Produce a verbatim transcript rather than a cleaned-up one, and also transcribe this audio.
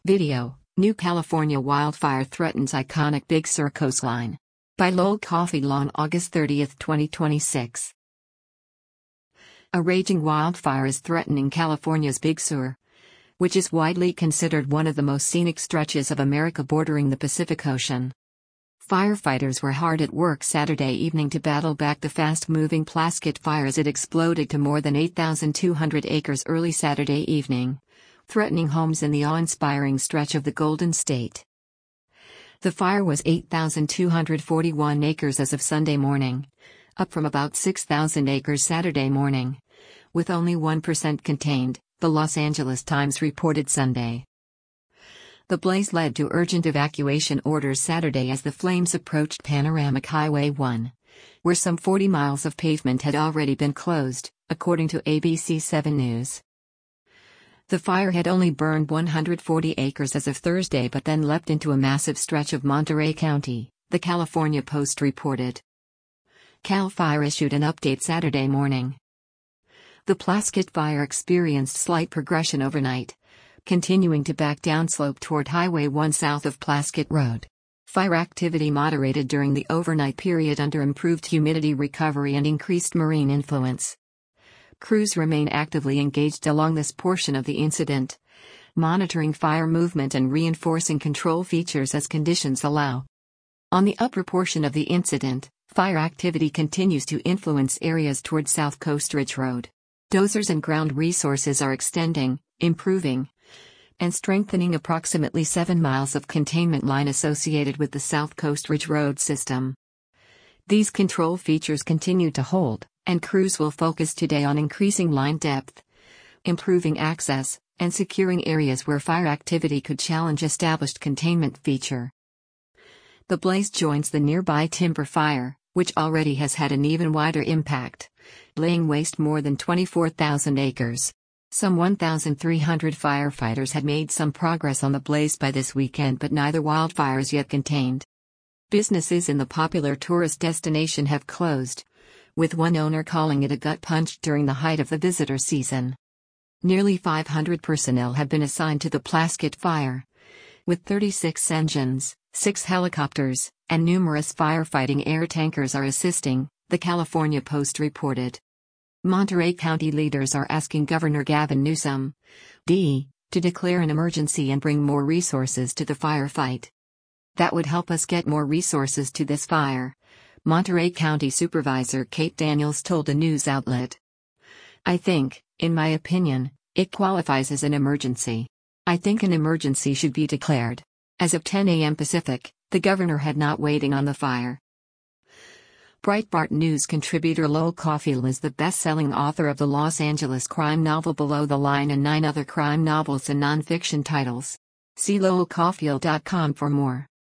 Video: New California wildfire threatens iconic Big Sur coastline. By Lowell Cauffiel on August thirtieth, twenty twenty-six. A raging wildfire is threatening California's Big Sur, which is widely considered one of the most scenic stretches of America bordering the Pacific Ocean. Firefighters were hard at work Saturday evening to battle back the fast-moving Plaskett fire as it exploded to more than eight thousand two hundred acres early Saturday evening, threatening homes in the awe-inspiring stretch of the Golden State. The fire was eight thousand two hundred forty-one acres as of Sunday morning, up from about six thousand acres Saturday morning, with only one percent contained, the Los Angeles Times reported Sunday. The blaze led to urgent evacuation orders Saturday as the flames approached Panoramic Highway one, where some forty miles of pavement had already been closed, according to A B C seven News. The fire had only burned one hundred forty acres as of Thursday but then leapt into a massive stretch of Monterey County, the California Post reported. CAL FIRE issued an update Saturday morning. The Plaskett fire experienced slight progression overnight, continuing to back downslope toward Highway one south of Plaskett Road. Fire activity moderated during the overnight period under improved humidity recovery and increased marine influence. Crews remain actively engaged along this portion of the incident, monitoring fire movement and reinforcing control features as conditions allow. On the upper portion of the incident, fire activity continues to influence areas toward South Coast Ridge Road. Dozers and ground resources are extending, improving, and strengthening approximately seven miles of containment line associated with the South Coast Ridge Road system. These control features continue to hold, and crews will focus today on increasing line depth, improving access, and securing areas where fire activity could challenge established containment feature. The blaze joins the nearby timber fire, which already has had an even wider impact, laying waste more than twenty-four thousand acres. Some one thousand three hundred firefighters had made some progress on the blaze by this weekend, but neither wildfire is yet contained. Businesses in the popular tourist destination have closed, with one owner calling it a gut punch during the height of the visitor season. Nearly five hundred personnel have been assigned to the Plaskett fire, with thirty-six engines, six helicopters, and numerous firefighting air tankers are assisting, the California Post reported. Monterey County leaders are asking Governor Gavin Newsom, D, to declare an emergency and bring more resources to the firefight. That would help us get more resources to this fire, Monterey County Supervisor Kate Daniels told a news outlet. I think, in my opinion, it qualifies as an emergency. I think an emergency should be declared. As of ten a m Pacific, the governor had not waiting on the fire. Breitbart News contributor Lowell Cauffiel is the best-selling author of the Los Angeles crime novel Below the Line and nine other crime novels and nonfiction titles. See lowell cauffiel dot com for more.